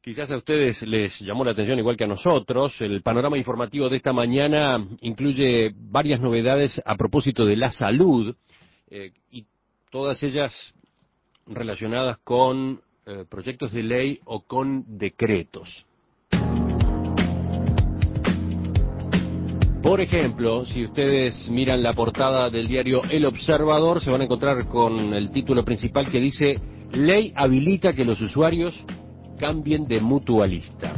Quizás a ustedes les llamó la atención igual que a nosotros. El panorama informativo de esta mañana incluye varias novedades a propósito de la salud y todas ellas relacionadas con proyectos de ley o con decretos. Por ejemplo, si ustedes miran la portada del diario El Observador, se van a encontrar con el título principal que dice: Ley habilita que los usuarios cambien de mutualista.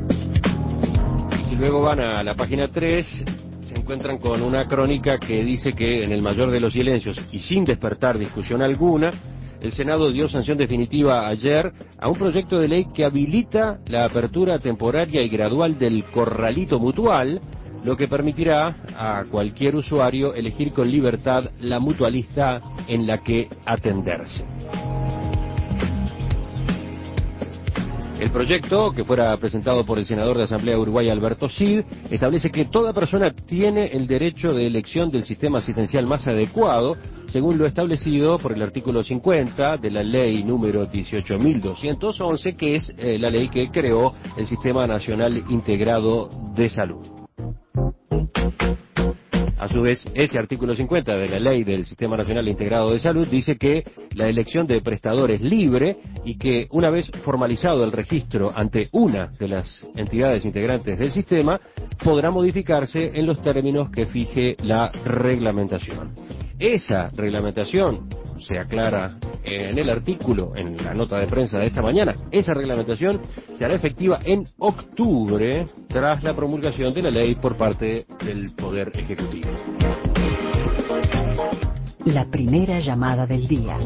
Y si luego van a la página 3, se encuentran con una crónica que dice que en el mayor de los silencios y sin despertar discusión alguna, el Senado dio sanción definitiva ayer a un proyecto de ley que habilita la apertura temporaria y gradual del corralito mutual, lo que permitirá a cualquier usuario elegir con libertad la mutualista en la que atenderse. El proyecto, que fuera presentado por el senador de Asamblea Uruguay Alberto Cid, establece que toda persona tiene el derecho de elección del sistema asistencial más adecuado, según lo establecido por el artículo 50 de la ley número 18.211, que es la ley que creó el Sistema Nacional Integrado de Salud. A su vez, ese artículo 50 de la Ley del Sistema Nacional Integrado de Salud dice que la elección de prestador es libre y que una vez formalizado el registro ante una de las entidades integrantes del sistema, podrá modificarse en los términos que fije la reglamentación. Esa reglamentación se aclara en el artículo, en la nota de prensa de esta mañana. Esa reglamentación se hará efectiva en octubre, tras la promulgación de la ley por parte del Poder Ejecutivo. La primera llamada del día.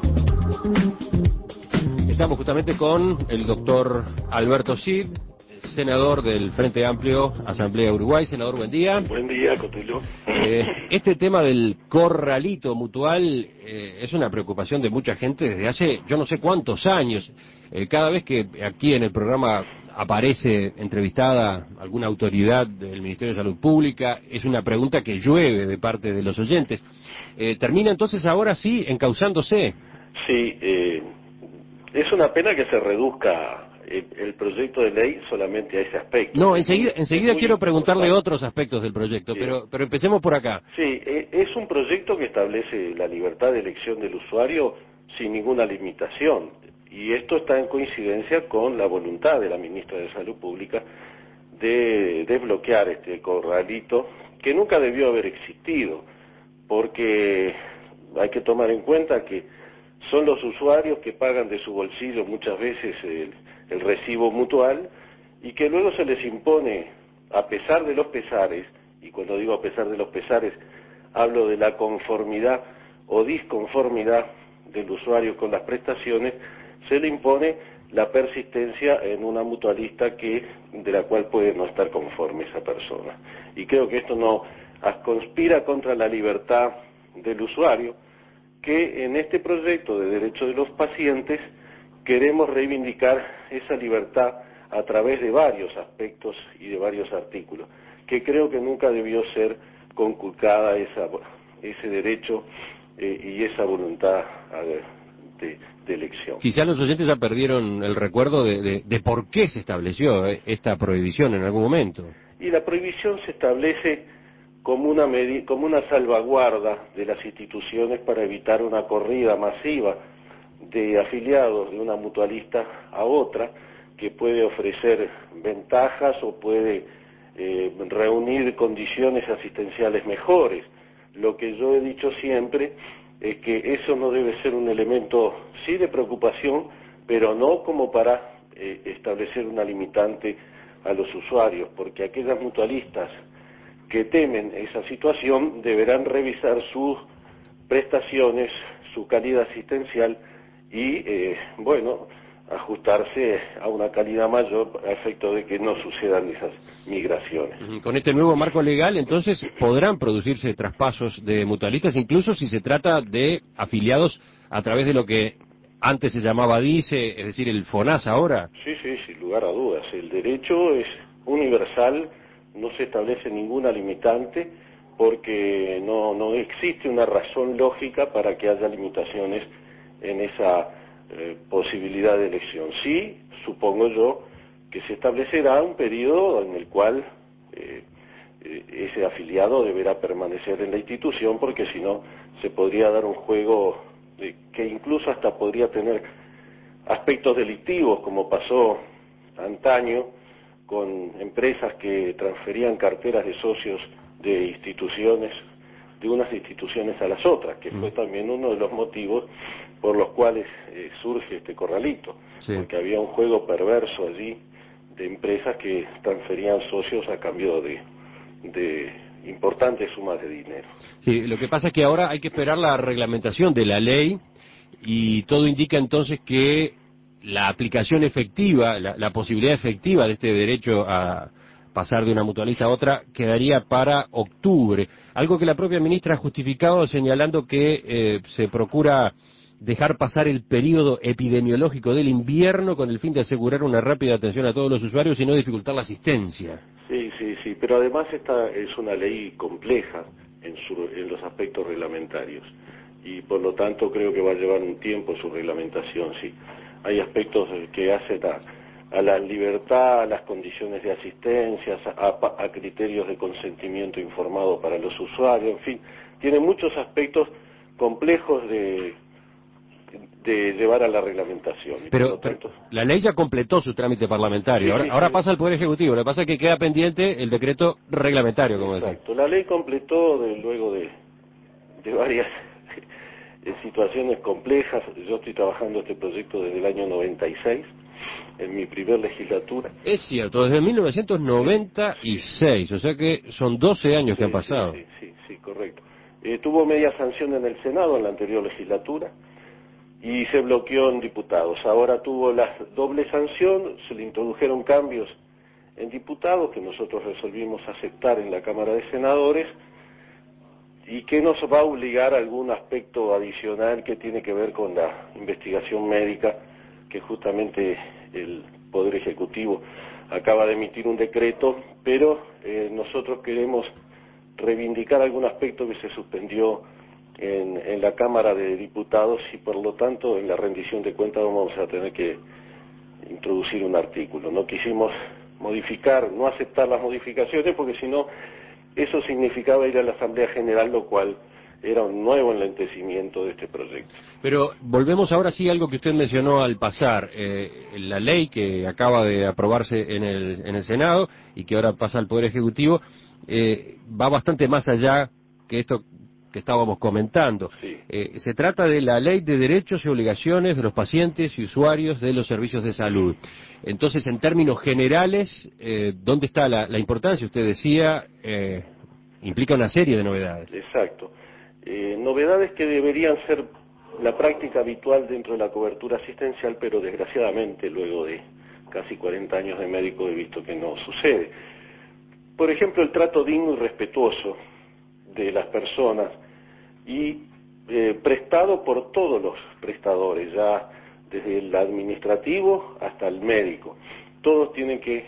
Estamos justamente con el doctor Alberto Cid, senador del Frente Amplio, Asamblea Uruguay. Senador, buen día. Buen día, Cotello. Este tema del corralito mutual es una preocupación de mucha gente desde hace yo no sé cuántos años. Cada vez que aquí en el programa aparece entrevistada alguna autoridad del Ministerio de Salud Pública, es una pregunta que llueve de parte de los oyentes. ¿Termina entonces ahora sí encauzándose? Sí, es una pena que se reduzca el proyecto de ley solamente a ese aspecto. No, enseguida quiero preguntarle otros aspectos del proyecto, sí. pero empecemos por acá. Sí, es un proyecto que establece la libertad de elección del usuario sin ninguna limitación, y esto está en coincidencia con la voluntad de la ministra de Salud Pública de desbloquear este corralito que nunca debió haber existido, porque hay que tomar en cuenta que son los usuarios que pagan de su bolsillo muchas veces el recibo mutual, y que luego se les impone, a pesar de los pesares, y cuando digo a pesar de los pesares, hablo de la conformidad o disconformidad del usuario con las prestaciones, se le impone la persistencia en una mutualista de la cual puede no estar conforme esa persona. Y creo que esto no conspira contra la libertad del usuario, que en este proyecto de derecho de los pacientes queremos reivindicar esa libertad a través de varios aspectos y de varios artículos, que creo que nunca debió ser conculcada ese derecho y esa voluntad de elección. Quizá los oyentes ya perdieron el recuerdo de por qué se estableció esta prohibición en algún momento. Y la prohibición se establece como una salvaguarda de las instituciones para evitar una corrida masiva de afiliados de una mutualista a otra, que puede ofrecer ventajas o puede reunir condiciones asistenciales mejores. Lo que yo he dicho siempre es que eso no debe ser un elemento, sí, de preocupación, pero no como para establecer una limitante a los usuarios, porque aquellas mutualistas que temen esa situación deberán revisar sus prestaciones, su calidad asistencial y, ajustarse a una calidad mayor a efecto de que no sucedan esas migraciones. Con este nuevo marco legal, entonces, podrán producirse traspasos de mutualistas, incluso si se trata de afiliados a través de lo que antes se llamaba DICE, es decir, el FONAS ahora. Sí, sin lugar a dudas. El derecho es universal, no se establece ninguna limitante, porque no existe una razón lógica para que haya limitaciones en esa posibilidad de elección. Sí, supongo yo que se establecerá un periodo en el cual ese afiliado deberá permanecer en la institución, porque si no se podría dar un juego que incluso hasta podría tener aspectos delictivos, como pasó antaño con empresas que transferían carteras de socios de instituciones, de unas instituciones a las otras, que fue también uno de los motivos por los cuales surge este corralito, Sí. porque había un juego perverso allí de empresas que transferían socios a cambio de importantes sumas de dinero. Sí, lo que pasa es que ahora hay que esperar la reglamentación de la ley y todo indica entonces que la aplicación efectiva, la posibilidad efectiva de este derecho a pasar de una mutualista a otra quedaría para octubre. Algo que la propia ministra ha justificado señalando que se procura dejar pasar el periodo epidemiológico del invierno con el fin de asegurar una rápida atención a todos los usuarios y no dificultar la asistencia. Sí, pero además esta es una ley compleja en los aspectos reglamentarios y por lo tanto creo que va a llevar un tiempo su reglamentación, sí. Hay aspectos que hacen a la libertad, a las condiciones de asistencia, a criterios de consentimiento informado para los usuarios, en fin, tiene muchos aspectos complejos de llevar a la reglamentación. Pero la ley ya completó su trámite parlamentario, Sí, ahora sí. pasa al Poder Ejecutivo, lo que pasa es que queda pendiente el decreto reglamentario, como decía. Exacto, la ley completó luego de varias situaciones complejas. Yo estoy trabajando este proyecto desde el año 96, en mi primer legislatura. Es cierto, desde 1996, sí. O sea que son 12 años que han pasado. Sí, correcto. Tuvo media sanción en el Senado en la anterior legislatura y se bloqueó en diputados. Ahora tuvo la doble sanción, se le introdujeron cambios en diputados que nosotros resolvimos aceptar en la Cámara de Senadores y que nos va a obligar a algún aspecto adicional que tiene que ver con la investigación médica, que justamente el Poder Ejecutivo acaba de emitir un decreto, pero nosotros queremos reivindicar algún aspecto que se suspendió en la Cámara de Diputados y por lo tanto en la rendición de cuentas vamos a tener que introducir un artículo. No quisimos modificar, no aceptar las modificaciones porque si no eso significaba ir a la Asamblea General, lo cual era un nuevo enlentecimiento de este proyecto. Pero volvemos ahora sí a algo que usted mencionó al pasar, la ley que acaba de aprobarse en el Senado y que ahora pasa al Poder Ejecutivo, va bastante más allá que esto que estábamos comentando. Sí. Se trata de la Ley de Derechos y Obligaciones de los pacientes y usuarios de los servicios de salud. Entonces, en términos generales, ¿dónde está la importancia? Usted decía, implica una serie de novedades. Exacto. Novedades que deberían ser la práctica habitual dentro de la cobertura asistencial, pero desgraciadamente luego de casi 40 años de médico he visto que no sucede. Por ejemplo, el trato digno y respetuoso de las personas y prestado por todos los prestadores, ya desde el administrativo hasta el médico. Todos tienen que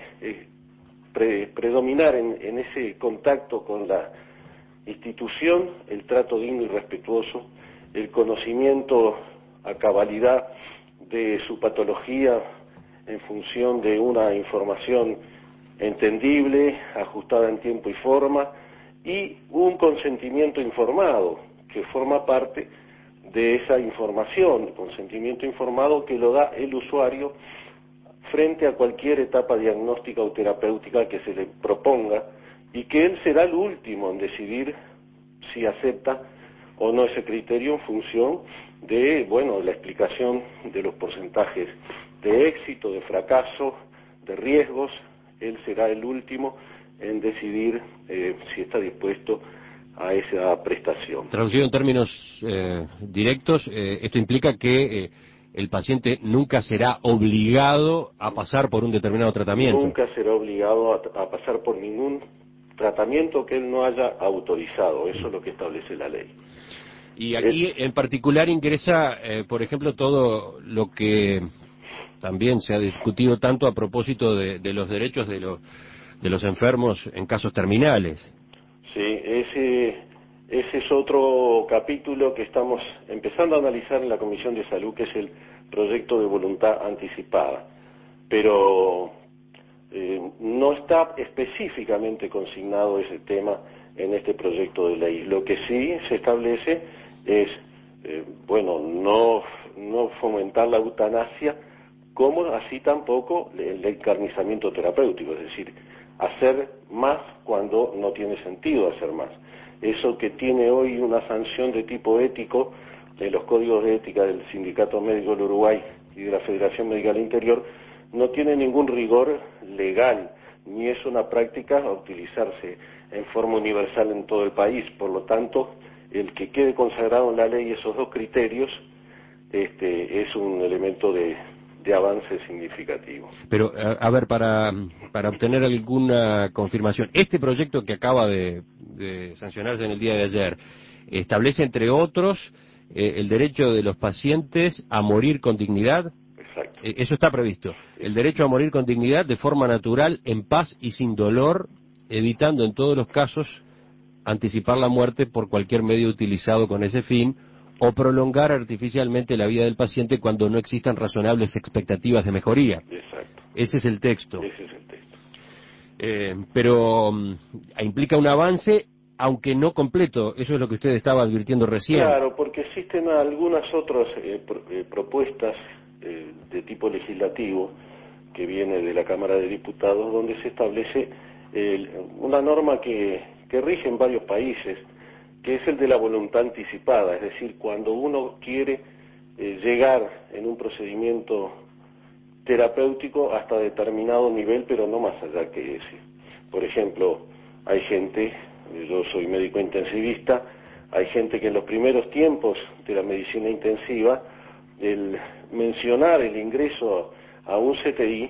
predominar en ese contacto con la institución, el trato digno y respetuoso, el conocimiento a cabalidad de su patología en función de una información entendible, ajustada en tiempo y forma, y un consentimiento informado que forma parte de esa información, consentimiento informado que lo da el usuario frente a cualquier etapa diagnóstica o terapéutica que se le proponga y que él será el último en decidir si acepta o no ese criterio en función de, la explicación de los porcentajes de éxito, de fracaso, de riesgos. Él será el último en decidir si está dispuesto a esa prestación. Traducido en términos directos, esto implica que el paciente nunca será obligado a pasar por un determinado tratamiento. Nunca será obligado a pasar por ningún tratamiento que él no haya autorizado. Eso es lo que establece la ley. Y aquí en particular ingresa, por ejemplo, todo lo que también se ha discutido tanto a propósito de los derechos de los enfermos en casos terminales. Sí, ese es otro capítulo que estamos empezando a analizar en la Comisión de Salud, que es el proyecto de voluntad anticipada, pero no está específicamente consignado ese tema en este proyecto de ley. Lo que sí se establece es, no fomentar la eutanasia, como así tampoco el encarnizamiento terapéutico, es decir, hacer más cuando no tiene sentido hacer más. Eso que tiene hoy una sanción de tipo ético de los códigos de ética del Sindicato Médico del Uruguay y de la Federación Médica del Interior, no tiene ningún rigor legal, ni es una práctica a utilizarse en forma universal en todo el país. Por lo tanto, el que quede consagrado en la ley esos dos criterios es un elemento de avance significativo. Pero, a ver, para obtener alguna confirmación, este proyecto que acaba de sancionarse en el día de ayer, establece, entre otros, el derecho de los pacientes a morir con dignidad. Exacto. Eso está previsto. El derecho a morir con dignidad de forma natural, en paz y sin dolor, evitando en todos los casos anticipar la muerte por cualquier medio utilizado con ese fin, o prolongar artificialmente la vida del paciente cuando no existan razonables expectativas de mejoría. Exacto. Ese es el texto. Ese es el texto. Pero implica un avance, aunque no completo. Eso es lo que usted estaba advirtiendo recién. Claro, porque existen algunas otras propuestas de tipo legislativo que viene de la Cámara de Diputados, donde se establece una norma que rige en varios países, que es el de la voluntad anticipada, es decir, cuando uno quiere llegar en un procedimiento terapéutico hasta determinado nivel, pero no más allá que ese. Por ejemplo, hay gente, yo soy médico intensivista, hay gente que en los primeros tiempos de la medicina intensiva, el mencionar el ingreso a un CTI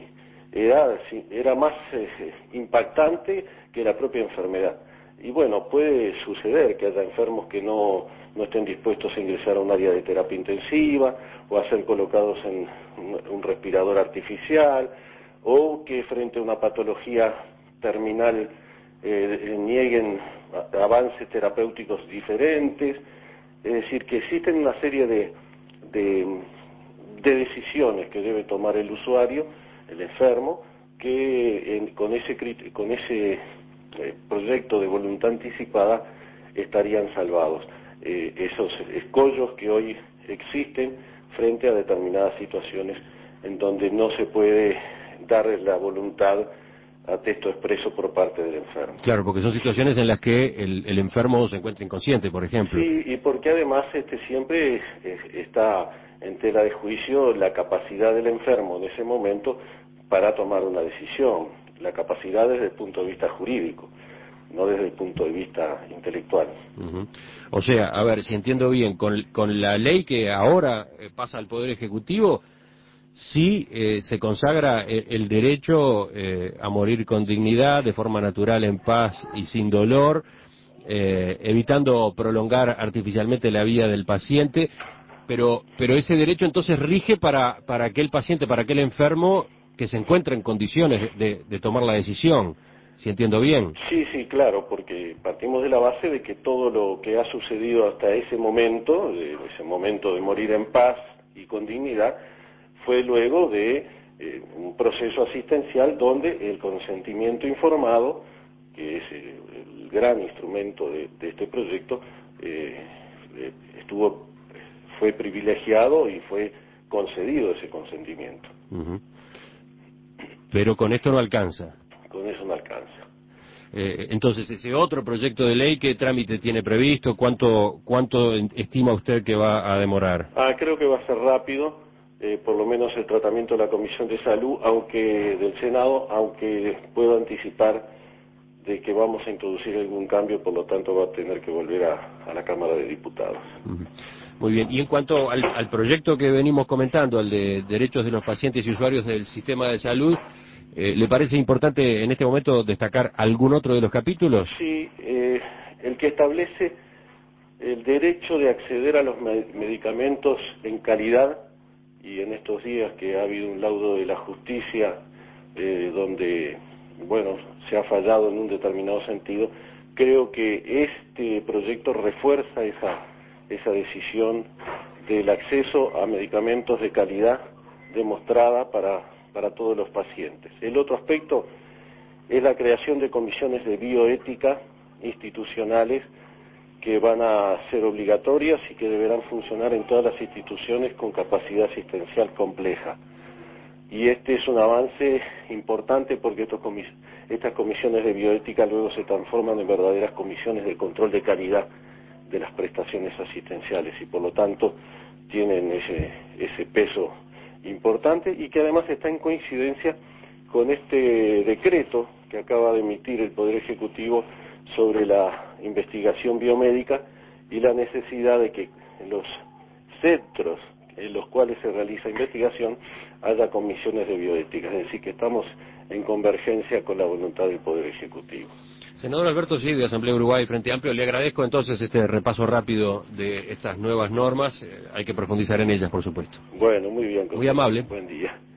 era más impactante que la propia enfermedad. Y bueno, puede suceder que haya enfermos que no estén dispuestos a ingresar a un área de terapia intensiva o a ser colocados en un respirador artificial, o que frente a una patología terminal nieguen avances terapéuticos diferentes. Es decir, que existen una serie de decisiones que debe tomar el usuario, el enfermo, que con ese proyecto de voluntad anticipada estarían salvados. Esos escollos que hoy existen frente a determinadas situaciones en donde no se puede dar la voluntad a texto expreso por parte del enfermo. Claro, porque son situaciones en las que el enfermo se encuentra inconsciente, por ejemplo. Sí, y porque además siempre está en tela de juicio la capacidad del enfermo en ese momento para tomar una decisión, la capacidad desde el punto de vista jurídico, no desde el punto de vista intelectual. Uh-huh. O sea, a ver, si entiendo bien, con la ley que ahora pasa al Poder Ejecutivo, sí se consagra el derecho a morir con dignidad, de forma natural, en paz y sin dolor, evitando prolongar artificialmente la vida del paciente, pero ese derecho entonces rige para aquel paciente, para aquel enfermo que se encuentra en condiciones de tomar la decisión, si entiendo bien. Sí, claro, porque partimos de la base de que todo lo que ha sucedido hasta ese momento de morir en paz y con dignidad, fue luego de un proceso asistencial donde el consentimiento informado, que es el gran instrumento de este proyecto, fue privilegiado y fue concedido ese consentimiento. Uh-huh. Pero con esto no alcanza. Con eso no alcanza. Entonces, ese otro proyecto de ley, ¿qué trámite tiene previsto? ¿Cuánto estima usted que va a demorar? Creo que va a ser rápido, por lo menos el tratamiento de la Comisión de Salud, del Senado, aunque puedo anticipar de que vamos a introducir algún cambio, por lo tanto va a tener que volver a la Cámara de Diputados. Uh-huh. Muy bien, y en cuanto al proyecto que venimos comentando, al de derechos de los pacientes y usuarios del sistema de salud, ¿le parece importante en este momento destacar algún otro de los capítulos? Sí, el que establece el derecho de acceder a los medicamentos en calidad, y en estos días que ha habido un laudo de la justicia donde, se ha fallado en un determinado sentido, creo que este proyecto refuerza esa decisión del acceso a medicamentos de calidad demostrada para todos los pacientes. El otro aspecto es la creación de comisiones de bioética institucionales que van a ser obligatorias y que deberán funcionar en todas las instituciones con capacidad asistencial compleja. Y este es un avance importante porque estas comisiones de bioética luego se transforman en verdaderas comisiones de control de calidad de las prestaciones asistenciales y por lo tanto tienen ese peso importante y que además está en coincidencia con este decreto que acaba de emitir el Poder Ejecutivo sobre la investigación biomédica y la necesidad de que en los centros en los cuales se realiza investigación haya comisiones de bioética, es decir, que estamos en convergencia con la voluntad del Poder Ejecutivo. Senador Alberto Gil, de Asamblea Uruguay Frente Amplio, le agradezco entonces este repaso rápido de estas nuevas normas. Hay que profundizar en ellas, por supuesto. Bueno, muy bien. Muy amable. Buen día.